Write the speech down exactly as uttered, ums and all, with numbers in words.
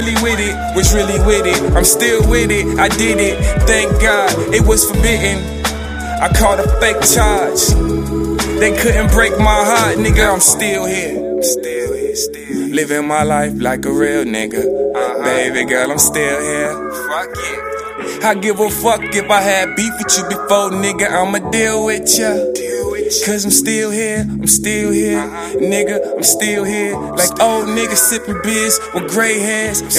Really with it, was really with it. I'm still with it, I did it. Thank God, it was forbidden. I caught a fake charge. They couldn't break my heart, nigga. I'm still here. I'm still here, still here. Living my life like a real nigga. Uh-huh. Baby girl, I'm still here. Fuck it. I give a fuck if I had beef with you before, nigga. I'ma deal with ya. Cause I'm still here, I'm still here, uh-huh. Nigga, I'm still here. Like old niggas sipping beers with gray hairs and